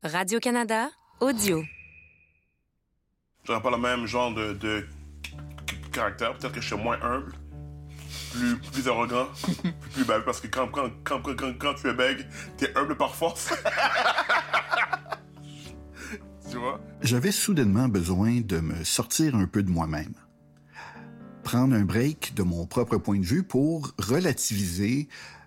Radio-Canada, audio. J'aurais pas le même genre de caractère. Peut-être que je suis moins humble, plus arrogant, plus baveux, parce que quand tu es bègue, t'es humble par force. Tu vois? J'avais soudainement besoin de me sortir un peu de moi-même. Prendre un break de mon propre point de vue pour relativiser,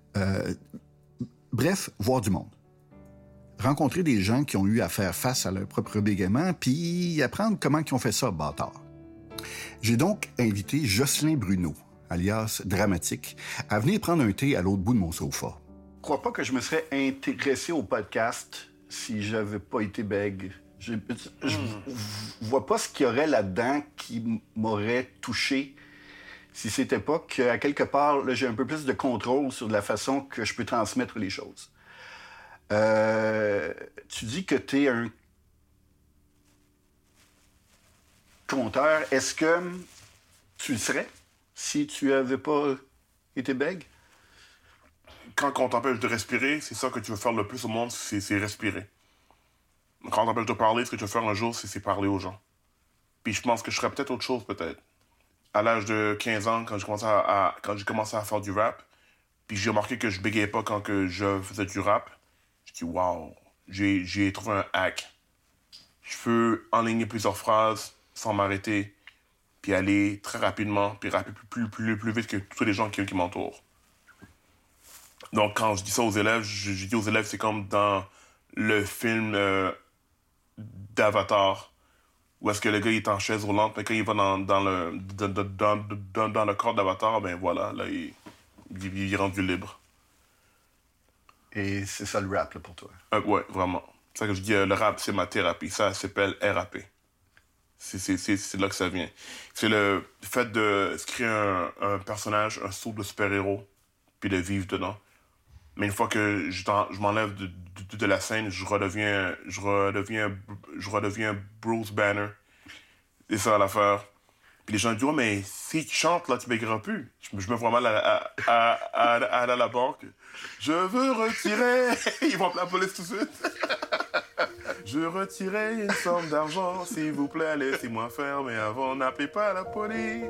bref, voir du monde. Rencontrer des gens qui ont eu à faire face à leur propre bégaiement, puis apprendre comment ils ont fait ça, bâtard. J'ai donc invité Jocelyn Bruno, alias Dramatique, à venir prendre un thé à l'autre bout de mon sofa. Je crois pas que je me serais intéressé au podcast si j'avais pas été bègue. Je vois pas ce qu'il y aurait là-dedans qui m'aurait touché si c'était pas qu'à quelque part, là, j'ai un peu plus de contrôle sur la façon que je peux transmettre les choses. Tu dis que t'es un conteur. Est-ce que tu le serais si tu avais pas été bègue? Quand on t'empêche de respirer, c'est ça que tu veux faire le plus au monde, c'est respirer. Quand on t'empêche de parler, ce que tu veux faire un jour, c'est parler aux gens. Puis je pense que je ferais peut-être autre chose, peut-être. À l'âge de 15 ans, quand j'ai commencé à faire du rap, puis j'ai remarqué que je bégayais pas quand que je faisais du rap, je dis wow, j'ai trouvé un hack. Je peux enligner plusieurs phrases sans m'arrêter, puis aller très rapidement, puis rapper plus vite que tous les gens qui m'entourent. Donc quand je dis ça aux élèves, je dis aux élèves, c'est comme dans le film d'Avatar, où est-ce que le gars il est en chaise roulante, mais quand il va dans le corps d'Avatar, ben voilà, là il est rendu libre. Et c'est ça le rap, là, pour toi? Ouais, vraiment. C'est ça que je dis, le rap, c'est ma thérapie. Ça s'appelle RAP. C'est là que ça vient. C'est le fait de se créer un personnage, un saut de super-héros, puis de vivre dedans. Mais une fois que je m'enlève de la scène, je redeviens Bruce Banner. C'est ça l'affaire. Puis les gens disent, ouais, mais si tu chantes, là, tu bégueras plus. Je me vois mal à aller à la banque. Je veux retirer. Ils vont appeler la police tout de suite. Je retirer une somme d'argent, s'il vous plaît, laissez-moi faire, mais avant, n'appelez pas la police.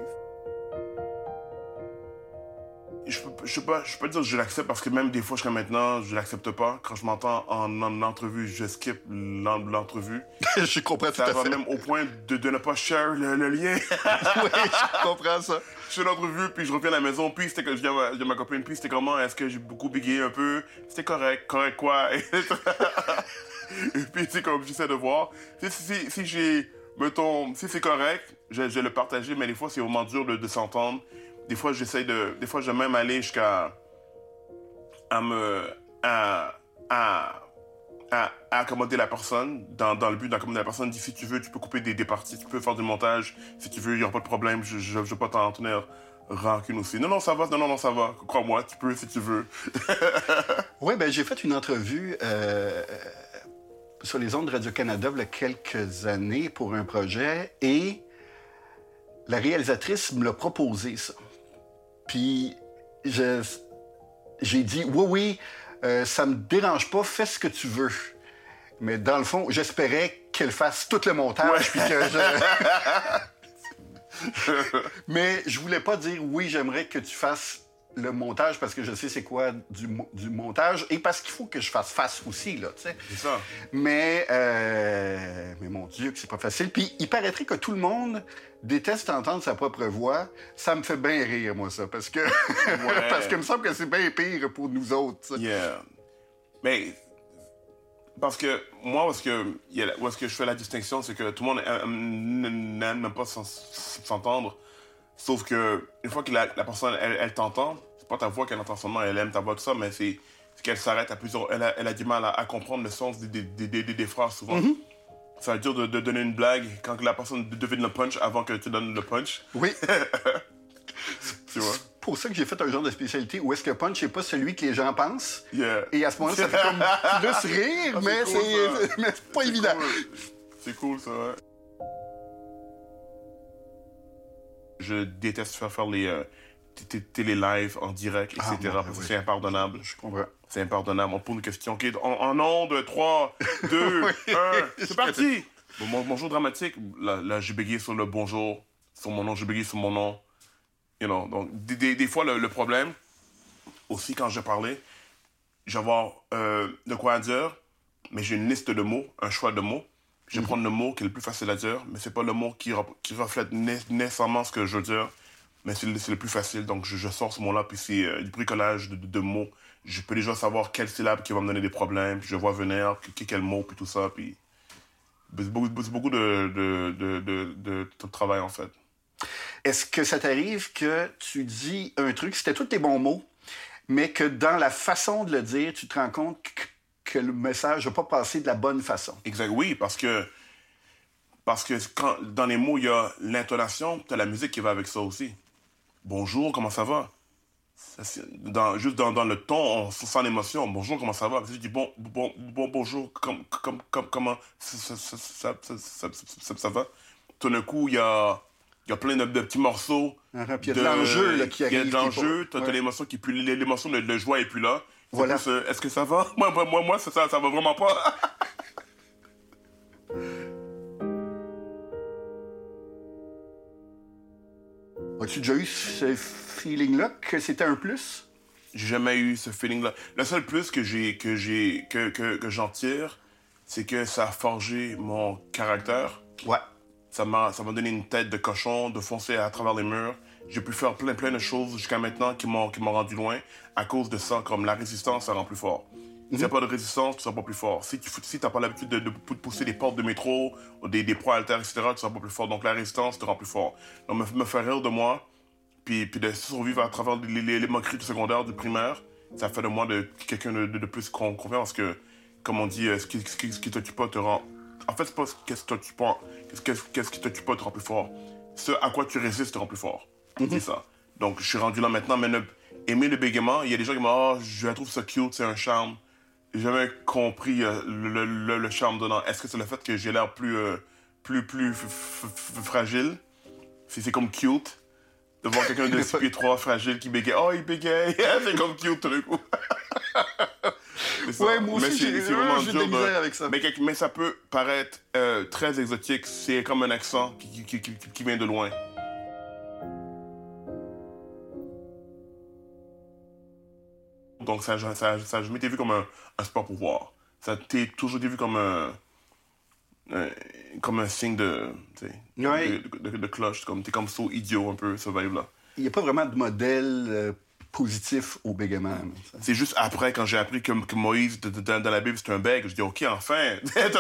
Je peux pas dire que je l'accepte parce que même des fois, jusqu'à maintenant, je l'accepte pas. Quand je m'entends en entrevue, je skip l'entrevue. Je comprends tout à fait. Ça va même au point de ne pas share le lien. Oui, je comprends ça. Je fais l'entrevue, puis je reviens à la maison, puis c'était que je dis à ma copine, puis c'était comment, est-ce que j'ai beaucoup bégayé un peu? C'était correct quoi? Et puis c'est comme j'essaie de voir. Si c'est correct, je vais le partager, mais des fois c'est vraiment dur de s'entendre. Des fois je vais même aller jusqu'à accommoder la personne, dans le but d'accommoder la personne. Dit, si tu veux, tu peux couper des parties, tu peux faire du montage. Si tu veux, il n'y aura pas de problème, je veux pas t'en tenir rancune aussi. Non, ça va, non, ça va. Crois-moi, tu peux si tu veux. Oui, ben j'ai fait une entrevue sur les ondes de Radio-Canada il y a quelques années pour un projet et la réalisatrice me l'a proposé, ça. Puis j'ai dit, oui, ça me dérange pas, fais ce que tu veux. Mais dans le fond, j'espérais qu'elle fasse tout le montage, puis que Mais je voulais pas dire, oui, j'aimerais que tu fasses le montage parce que je sais c'est quoi du montage et parce qu'il faut que je fasse face aussi, là, tu sais. C'est ça. Mais mon Dieu, que c'est pas facile. Puis il paraîtrait que tout le monde déteste entendre sa propre voix. Ça me fait bien rire, moi, ça, parce que parce que il me semble que c'est bien pire pour nous autres, ça. Yeah. Mais parce que moi, où est-ce que je fais la distinction, c'est que tout le monde n'aime même pas s'entendre. Sauf que une fois que la personne, elle t'entend, c'est pas ta voix qu'elle entend seulement, elle aime ta voix, tout ça, mais c'est qu'elle s'arrête à plusieurs... Elle a du mal à comprendre le sens des phrases, souvent. Mm-hmm. Ça veut dire de donner une blague quand la personne devine le punch avant que tu donnes le punch. Oui. Tu vois? C'est pour ça que j'ai fait un genre de spécialité où est-ce que punch n'est pas celui que les gens pensent. Yeah. Et à ce moment-là, ça fait comme plus rire, mais cool, mais c'est pas évident. Cool. C'est cool, ça, ouais. Je déteste faire les télé-live en direct, etc. Parce que c'est impardonnable. Je comprends. C'est impardonnable. On pose une question. OK, en onde, 3, 2, 1, c'est parti! Bon, bonjour dramatique. Là, j'ai bégayé sur le bonjour, sur mon nom, j'ai bégayé sur mon nom. You know, donc, des fois, le problème, aussi, quand je parlais, je vais avoir de quoi à dire, mais j'ai une liste de mots, un choix de mots. Je vais prendre le mot qui est le plus facile à dire, mais c'est pas le mot qui reflète nécessairement ce que je veux dire, mais c'est le plus facile. Donc, je sors ce mot-là, puis c'est du bricolage de mots. Je peux déjà savoir quelle syllabe qui va me donner des problèmes, puis je vois venir, quel mot, puis tout ça, puis... C'est beaucoup de travail, en fait. Est-ce que ça t'arrive que tu dis un truc, c'était tous tes bons mots, mais que dans la façon de le dire, tu te rends compte que le message n'a pas passé de la bonne façon? Exact, oui, parce que quand, dans les mots, il y a l'intonation, tu as la musique qui va avec ça aussi. Bonjour, comment ça va? Juste dans le ton, on sent l'émotion. Bonjour, comment ça va? Si je dis bonjour, comment ça va? Tout d'un coup, il y a plein de petits morceaux. Puis il y a de l'enjeu là, qui arrive. Il y a de l'enjeu, tu as l'émotion qui est plus... L'émotion de joie est plus là. Voilà. Plus, est-ce que ça va? Moi ça va vraiment pas. As-tu déjà eu ce feeling-là que c'était un plus? J'ai jamais eu ce feeling-là. Le seul plus que j'en tire, c'est que ça a forgé mon caractère. Ouais. Ça m'a donné une tête de cochon, de foncer à travers les murs. J'ai pu faire plein de choses jusqu'à maintenant qui m'ont rendu loin. À cause de ça, comme la résistance, ça rend plus fort. S'il n'y a pas de résistance, tu seras pas plus fort. Si tu n'as pas l'habitude de pousser des portes de métro, ou des poids haltères, etc., tu seras pas plus fort. Donc la résistance te rend plus fort. Donc me faire rire de moi, puis de survivre à travers les moqueries du secondaire, du primaire, ça fait de moi quelqu'un de plus confiant parce que, comme on dit, ce qui t'occupe pas te rend... En fait, c'est pas ce qui t'occupe pas. Qu'est-ce qui t'occupe pas te rend plus fort. Ce à quoi tu résistes te rend plus fort. C'est ça. Donc, je suis rendu là maintenant, mais aimer le bégaiement, il y a des gens qui m'ont dit « Oh, je trouve ça cute, c'est un charme. » J'ai jamais compris le charme dedans. Est-ce que c'est le fait que j'ai l'air plus fragile? Si c'est comme cute, de voir quelqu'un de 6 pieds 3 fragile qui bégaye. Oh, il bégaye! C'est comme cute, tout d'un coup. Ouais, moi aussi, j'ai de la misère avec ça. Mais ça peut paraître très exotique. C'est comme un accent qui vient de loin. Donc, ça a jamais été vu comme un sport pouvoir. Ça a toujours été vu comme un signe de cloche. T'es comme so idiot un peu, ce vibe-là. Il n'y a pas vraiment de modèle positif au bégaiement. C'est juste après, quand j'ai appris que Moïse, dans la Bible, c'est un bègue, je dis, OK, enfin!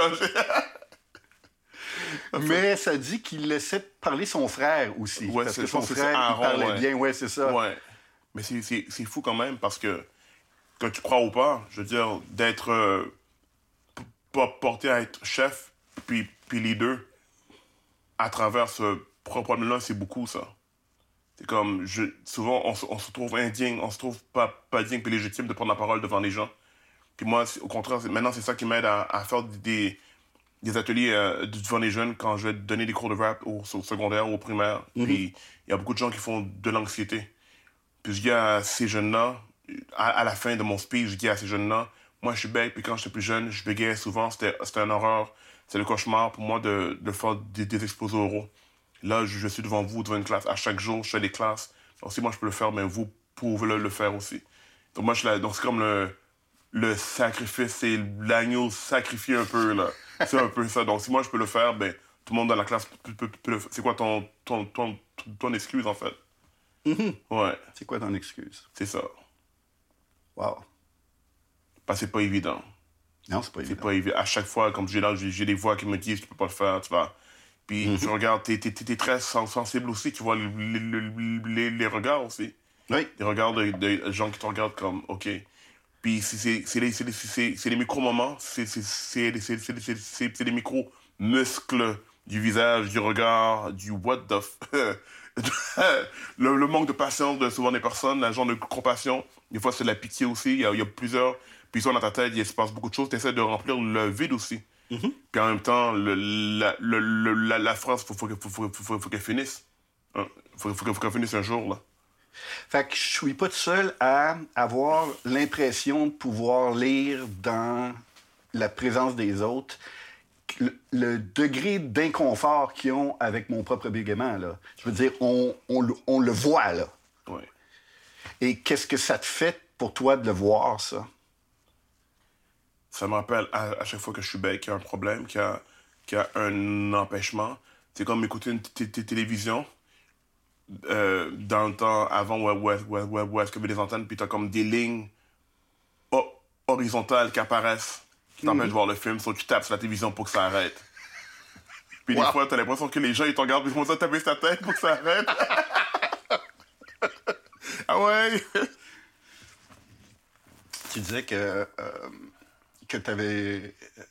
Mais ça dit qu'il laissait parler son frère aussi. Ouais, parce que son frère, Aaron, il parlait bien. Ouais, c'est ça. Ouais. Mais c'est fou quand même, parce que tu crois ou pas, je veux dire, d'être porté à être chef puis leader à travers ce problème-là, c'est beaucoup, ça. C'est comme, souvent, on se trouve indigne, on se trouve pas digne puis légitime de prendre la parole devant les gens. Puis moi, au contraire, maintenant, c'est ça qui m'aide à faire des ateliers devant les jeunes quand je vais donner des cours de rap au secondaire ou au primaire. Puis il y a beaucoup de gens qui font de l'anxiété. Puis je dis à ces jeunes-là, à la fin de mon speech, je dis à ces jeunes-là, moi, je suis bête, puis quand j'étais plus jeune, je bégayais souvent, c'était une horreur. C'est le cauchemar pour moi de faire des exposés oraux. Là, je suis devant vous, devant une classe. À chaque jour, je fais des classes. Donc, si moi, je peux le faire, mais vous pouvez le faire aussi. Donc, moi, donc c'est comme le sacrifice, c'est l'agneau sacrifié un peu, là. C'est un peu ça. Donc, si moi, je peux le faire, ben, tout le monde dans la classe peut le faire. C'est quoi ton excuse, en fait? Ouais. C'est quoi ton excuse? C'est ça. Wow. Parce que c'est pas évident. Non, c'est pas évident. C'est pas évident. À chaque fois, comme j'ai des voix qui me disent, tu peux pas le faire, tu vas... Puis tu regardes, t'es très sensible aussi, tu vois les regards aussi. Oui. Les regards de gens qui te regardent comme, OK. Puis c'est les micro-moments, c'est les micro-muscles du visage, du regard, du what the le manque de patience de souvent des personnes, la genre de compassion. Des fois, c'est de la pitié aussi. Il y a plusieurs... Puis ça, dans ta tête, il se passe beaucoup de choses. Tu essaies de remplir le vide aussi. Puis en même temps, la phrase, faut qu'elle finisse. Faut qu'elle finisse un jour, là. Fait que je suis pas tout seul à avoir l'impression de pouvoir lire dans la présence des autres le degré d'inconfort qu'ils ont avec mon propre bégaiement, là. Je veux dire, on le voit, là. Oui. Et qu'est-ce que ça te fait pour toi de le voir, ça? Ça me rappelle à chaque fois que je suis bête, qu'il y a un problème, qu'il y a un empêchement. C'est comme écouter une télévision dans le temps avant où est-ce qu'il y avait des antennes, puis t'as comme des lignes horizontales qui apparaissent, qui t'empêchent de voir le film, sauf que tu tapes sur la télévision pour que ça arrête. Puis des fois, t'as l'impression que les gens, ils te regardent, puis ils vont ça taper sur ta tête pour que ça arrête. Ah ouais? Tu disais que t'avais...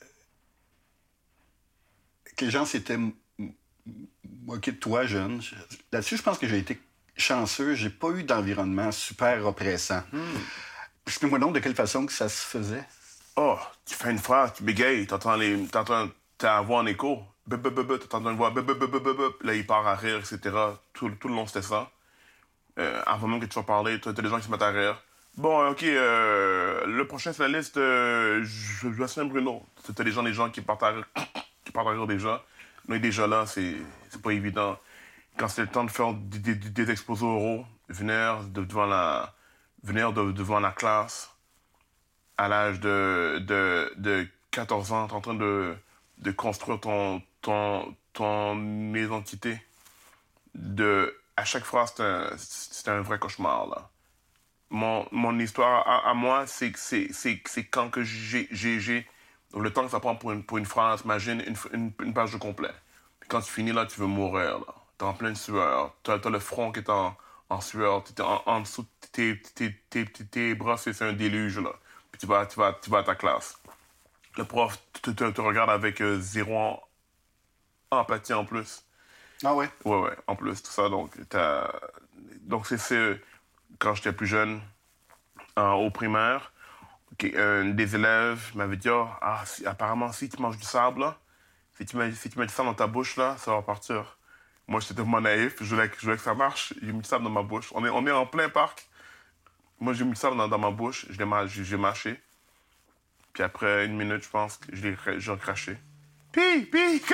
que les gens s'étaient moqués de toi, jeune. Là-dessus, je pense que j'ai été chanceux. J'ai pas eu d'environnement super oppressant. Explique-moi donc de quelle façon que ça se faisait. Oh, tu fais une phrase, tu bégayes, t'entends ta voix en écho. T'entends une voix, là, il part à rire, etc. Tout le long, c'était ça. Avant même que tu vas parler, t'as des gens qui se mettent à rire. Bon, OK, le prochain, c'est la liste Jocelyn Bruno. T'as des gens qui partent à rire déjà. Mais déjà là, c'est pas évident. Quand c'était le temps de faire des exposés oraux, venir devant la classe, à l'âge de 14 ans, t'es en train de construire ton identité. À chaque fois, c'était un vrai cauchemar, là. Mon histoire à moi, c'est quand que j'ai le temps que ça prend pour une phrase, imagine une page de complet. Puis quand tu finis, là, tu veux mourir, là. T'es en pleine sueur. T'as le front qui est en sueur. T'es en dessous de tes bras, c'est un déluge, là. Puis tu vas à ta classe. Le prof te regarde avec zéro empathie en plus. Ah ouais? Ouais, en plus, tout ça. Donc c'est quand j'étais plus jeune, au primaire, des élèves m'avaient dit apparemment, si tu manges du sable, là, si tu mets du sable dans ta bouche, là, ça va partir. Moi, j'étais tellement naïf, je voulais que ça marche. J'ai mis du sable dans ma bouche. On est en plein parc. Moi, j'ai mis du sable dans ma bouche. J'ai mâché. Puis après une minute, je pense que j'ai recraché. Puis,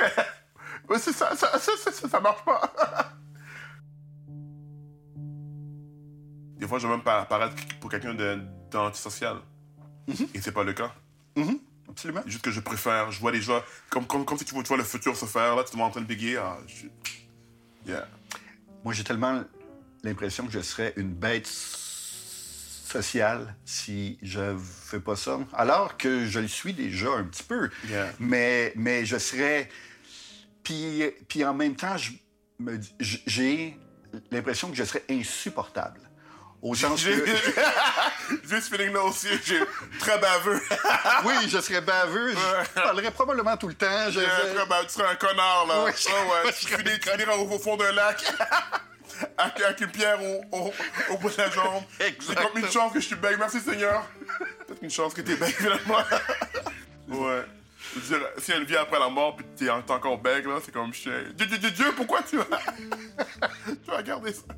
ça marche pas. Des fois, je vais même paraître pour quelqu'un d'antisocial. Et c'est pas le cas. Absolument. Juste que je préfère, je vois les gens, comme si tu vois le futur se faire, là, tu te vois en train de bégayer. Yeah. Moi, j'ai tellement l'impression que je serais une bête sociale si je fais pas ça. Alors que je le suis déjà un petit peu. Yeah. Mais je serais... Puis en même temps, j'ai l'impression que je serais insupportable. Au sens que... J'ai ce feeling-là aussi, j'ai très baveux. Oui, je serais baveux. Je parlerais probablement tout le temps. Tu serais un connard, là. Oui, Tu finis au fond d'un lac avec une pierre au bout de la jambe. C'est comme une chance que je suis bègue. Merci, Seigneur. Peut-être une chance que t'es bègue, finalement. Ouais. Je veux dire, s'il y a une vie après la mort puis t'es encore bègue, là, c'est comme chien. Dieu, pourquoi tu vas garder ça?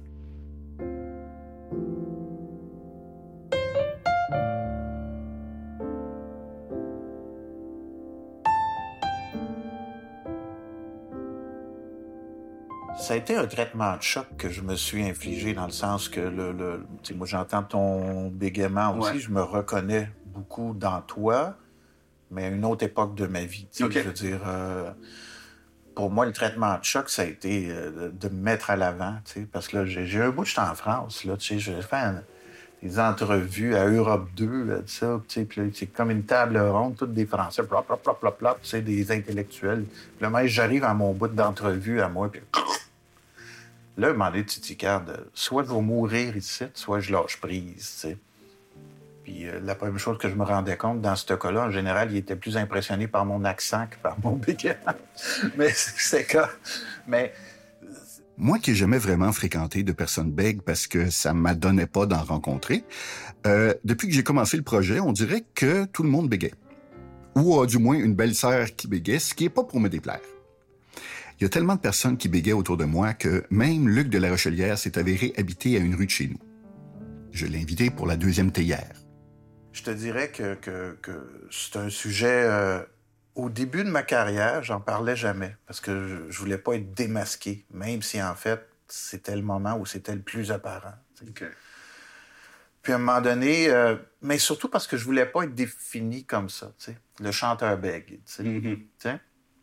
Ça a été un traitement de choc que je me suis infligé dans le sens que moi j'entends ton bégaiement aussi, je me reconnais beaucoup dans toi, mais à une autre époque de ma vie. Okay. Je veux dire, pour moi, le traitement de choc, ça a été de me mettre à l'avant, parce que là, j'ai un bout, j'étais en France, là, je fais des entrevues à Europe 2, ça, puis là, c'est comme une table ronde, toutes des Français, plop, plop, plop, plop, plop, des intellectuels. Puis là, j'arrive à mon bout d'entrevue à moi, puis là, il m'a dit, tu te dis, regarde, soit je vais mourir ici, soit je lâche prise, tu sais. Puis la première chose que je me rendais compte, dans ce cas-là, en général, il était plus impressionné par mon accent que par mon bégaiement. Mais c'est ça. Mais... Moi qui n'ai jamais vraiment fréquenté de personnes bègues parce que ça ne m'adonnait pas d'en rencontrer, depuis que j'ai commencé le projet, on dirait que tout le monde bégait. Ou a du moins une belle-sœur qui bégait, ce qui n'est pas pour me déplaire. Il y a tellement de personnes qui bégaient autour de moi que même Luc de la Rochelière s'est avéré habiter à une rue de chez nous. Je l'ai invité pour la 2e théière. Je te dirais que c'est un sujet... au début de ma carrière, j'en parlais jamais parce que je voulais pas être démasqué, même si en fait, c'était le moment où c'était le plus apparent. Okay. Puis à un moment donné, mais surtout parce que je voulais pas être défini comme ça, tu sais, le chanteur bègue, tu sais.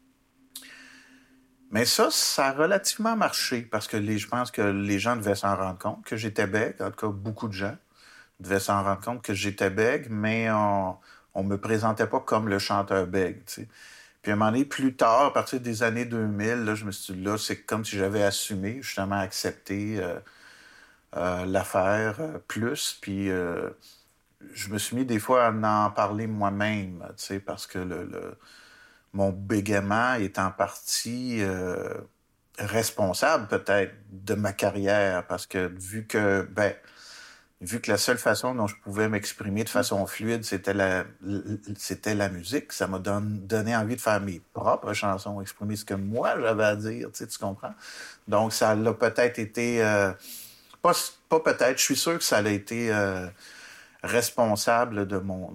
Mais ça a relativement marché parce que je pense que les gens devaient s'en rendre compte que j'étais bègue, en tout cas beaucoup de gens devaient s'en rendre compte que j'étais bègue, mais on me présentait pas comme le chanteur bègue, tu sais. Puis à un moment donné, plus tard, à partir des années 2000, là, je me suis dit, là, c'est comme si j'avais assumé, justement accepté l'affaire plus, puis je me suis mis des fois à en parler moi-même, tu sais, parce que mon bégaiement est en partie responsable peut-être de ma carrière, parce que vu que la seule façon dont je pouvais m'exprimer de façon fluide, c'était la musique, ça m'a donné envie de faire mes propres chansons, exprimer ce que moi j'avais à dire, tu comprends? Donc ça l'a peut-être été... pas peut-être, je suis sûr que ça a été responsable de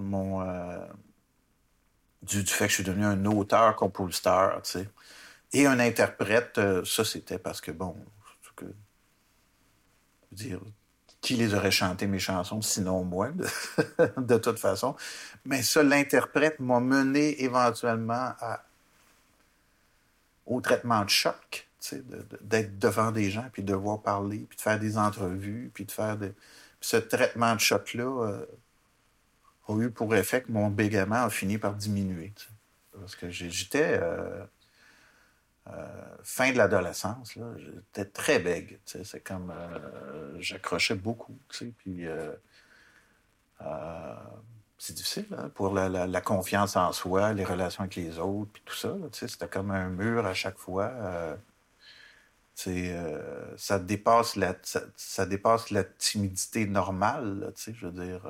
du fait que je suis devenu un auteur-compositeur, tu sais. Et un interprète, ça c'était parce que, bon, je veux dire... Qui les aurait chanté mes chansons, sinon moi, de toute façon. Mais ça, l'interprète m'a mené éventuellement au traitement de choc, d'être devant des gens, puis de devoir parler, puis de faire des entrevues, puis de faire Puis ce traitement de choc-là a eu pour effet que mon bégaiement a fini par diminuer. T'sais. Parce que j'étais... fin de l'adolescence, là, j'étais très bègue. C'est comme... j'accrochais beaucoup, puis... c'est difficile, hein, pour la confiance en soi, les relations avec les autres, puis tout ça. Là, c'était comme un mur à chaque fois. Ça dépasse la timidité normale, là, je veux dire...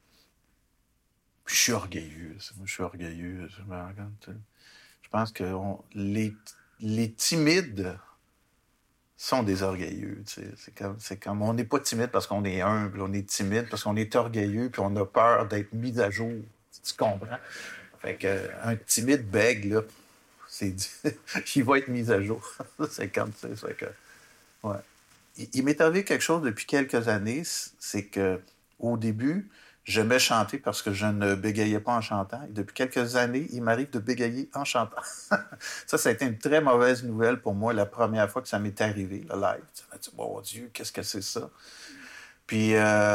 je suis orgueilleux. Moi, je suis orgueilleux. Je pense que les timides sont des orgueilleux. C'est comme on n'est pas timide parce qu'on est humble, on est timide parce qu'on est orgueilleux puis on a peur d'être mis à jour. Tu comprends? Fait que un timide bègue, là, il va être mis à jour. C'est comme ça. Fait que, ouais. Il m'est arrivé quelque chose depuis quelques années, c'est que au début, j'aimais chanter parce que je ne bégayais pas en chantant. Et depuis quelques années, il m'arrive de bégayer en chantant. Ça a été une très mauvaise nouvelle pour moi la première fois que ça m'est arrivé, le live. Ça m'a dit, oh Dieu, qu'est-ce que c'est ça? Puis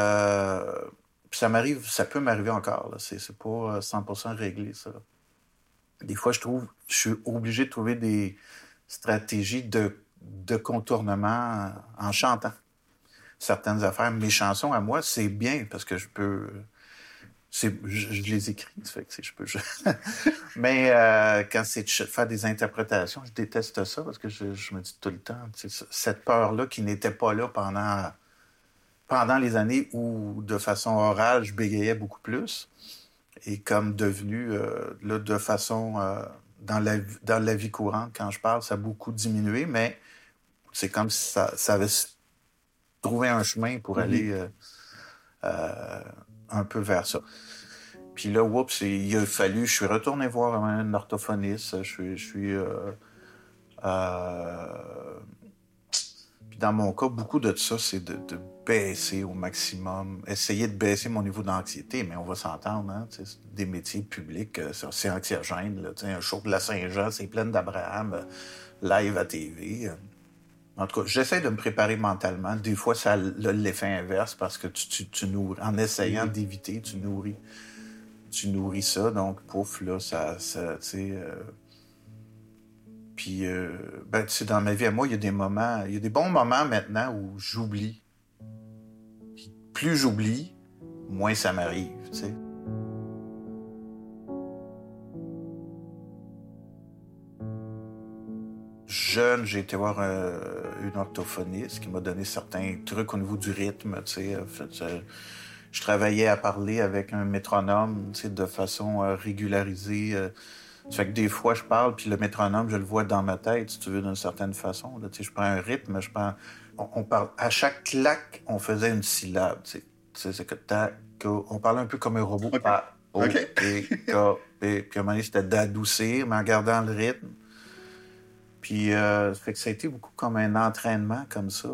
ça peut m'arriver encore. Là. C'est pas 100% réglé, ça. Des fois, je suis obligé de trouver des stratégies de contournement en chantant. Certaines affaires. Mes chansons, à moi, c'est bien parce que je peux... je les écris, ça fait que je peux... Mais quand c'est de faire des interprétations, je déteste ça parce que je me dis tout le temps, cette peur-là qui n'était pas là pendant les années où, de façon orale, je bégayais beaucoup plus et comme devenu, là, de façon... dans la vie courante, quand je parle, ça a beaucoup diminué, mais c'est comme si ça avait... trouver un chemin pour aller un peu vers ça. Puis là, il a fallu... Je suis retourné voir un orthophoniste. Puis dans mon cas, beaucoup de ça, c'est de baisser au maximum, essayer de baisser mon niveau d'anxiété, mais on va s'entendre, hein, des métiers publics, c'est anxiogène. Là, un show de la Saint-Jean, c'est plein d'Abraham, live à TV... En tout cas, j'essaie de me préparer mentalement. Des fois, ça a l'effet inverse parce que tu nourris. En essayant d'éviter, tu nourris ça. Donc, pouf, là, ça tu sais... Puis, tu sais, dans ma vie à moi, il y a des bons moments maintenant où j'oublie. Puis, plus j'oublie, moins ça m'arrive, tu sais. Jeune, j'ai été voir une orthophoniste qui m'a donné certains trucs au niveau du rythme. Je travaillais à parler avec un métronome de façon régularisée Ça fait que des fois, je parle, puis le métronome, je le vois dans ma tête, si tu veux, d'une certaine façon. Là, je prends un rythme, on parle... À chaque claque, on faisait une syllabe, tu sais. C'est que on parlait un peu comme un robot. Okay. A, O, P, K, P. Puis à un moment donné, c'était d'adoucir, mais en gardant le rythme. Puis ça fait que ça a été beaucoup comme un entraînement comme ça,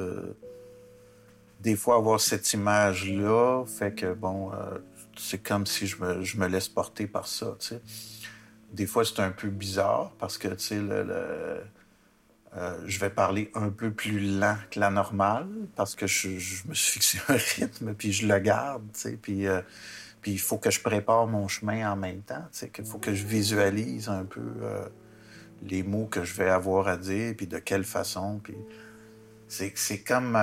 des fois avoir cette image-là, fait que bon, c'est comme si je me laisse porter par ça, tu sais. Des fois, c'est un peu bizarre parce que, tu sais, je vais parler un peu plus lent que la normale parce que je me suis fixé un rythme, puis je le garde, tu sais, puis il faut que je prépare mon chemin en même temps, tu sais, qu'il faut que je visualise un peu les mots que je vais avoir à dire, puis de quelle façon, puis c'est comme...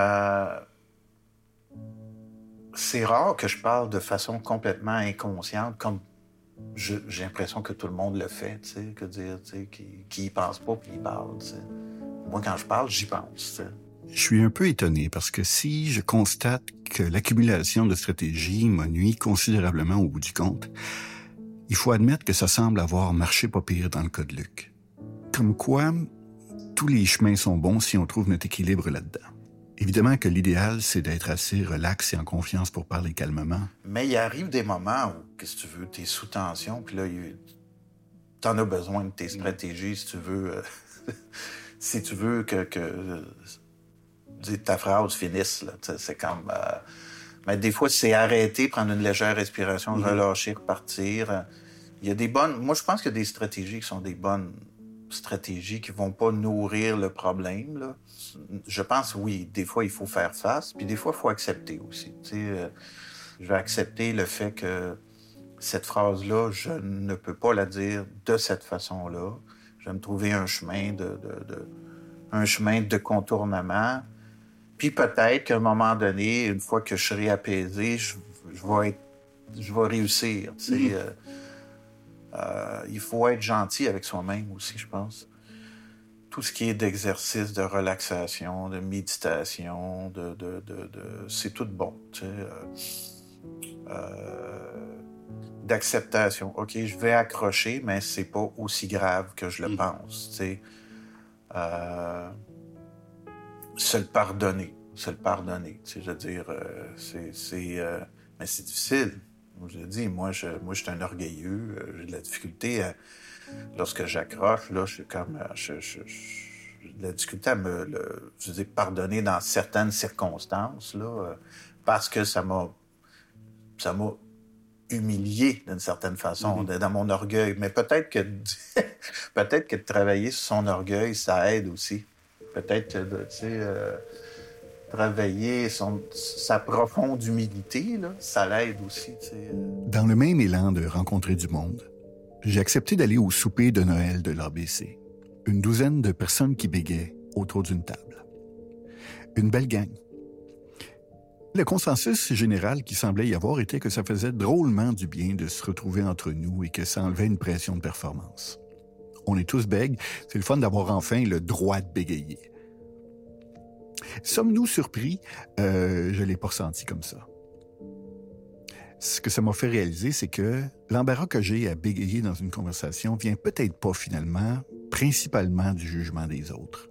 c'est rare que je parle de façon complètement inconsciente, comme j'ai l'impression que tout le monde le fait, tu sais, que dire, tu sais, qui y pense pas, puis il parle, tu sais. Moi, quand je parle, j'y pense, tu sais. Je suis un peu étonné parce que si je constate que l'accumulation de stratégies m'a nuit considérablement au bout du compte, il faut admettre que ça semble avoir marché pas pire dans le cas de Luc. Comme quoi, tous les chemins sont bons si on trouve notre équilibre là-dedans. Évidemment que l'idéal, c'est d'être assez relax et en confiance pour parler calmement. Mais il arrive des moments où, qu'est-ce que tu veux, t'es sous tension, puis là, t'en as besoin de tes stratégies si tu veux... si tu veux que ta phrase finisse, là, c'est comme... mais des fois, c'est arrêter, prendre une légère respiration, relâcher, repartir. Il y a des bonnes... Moi, je pense qu'il y a des stratégies qui sont des bonnes stratégies qui vont pas nourrir le problème, là. Je pense, oui, des fois, il faut faire face, puis des fois, il faut accepter aussi. Tu sais, je vais accepter le fait que cette phrase-là, je ne peux pas la dire de cette façon-là. Je vais me trouver un chemin de contournement. Puis peut-être qu'à un moment donné, une fois que je serai apaisé, je vais réussir. Tu sais, il faut être gentil avec soi-même aussi, je pense. Tout ce qui est d'exercice, de relaxation, de méditation, c'est tout bon, tu sais. D'acceptation. OK, je vais accrocher, mais c'est pas aussi grave que je le pense, tu sais. Se le pardonner. Tu sais, je veux dire, mais c'est difficile. Je le dis, moi, je suis un orgueilleux. J'ai de la difficulté lorsque j'accroche, là, je suis comme... j'ai de la difficulté à je veux dire, pardonner dans certaines circonstances, là, parce que ça m'a humilié d'une certaine façon, dans mon orgueil. Mais peut-être que de travailler sur son orgueil, ça aide aussi. Peut-être que, tu sais... travailler sa profonde humilité, là, ça l'aide aussi. T'sais. Dans le même élan de rencontrer du monde, j'ai accepté d'aller au souper de Noël de l'ABC. Une douzaine de personnes qui bégaient autour d'une table. Une belle gang. Le consensus général qui semblait y avoir était que ça faisait drôlement du bien de se retrouver entre nous et que ça enlevait une pression de performance. On est tous bègues, c'est le fun d'avoir enfin le droit de bégayer. Sommes-nous surpris? Je ne l'ai pas ressenti comme ça. Ce que ça m'a fait réaliser, c'est que l'embarras que j'ai à bégayer dans une conversation vient peut-être pas finalement, principalement du jugement des autres.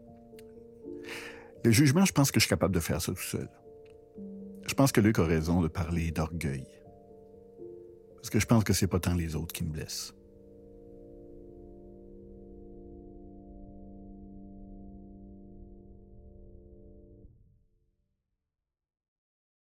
Le jugement, je pense que je suis capable de faire ça tout seul. Je pense que Luc a raison de parler d'orgueil. Parce que je pense que c'est pas tant les autres qui me blessent.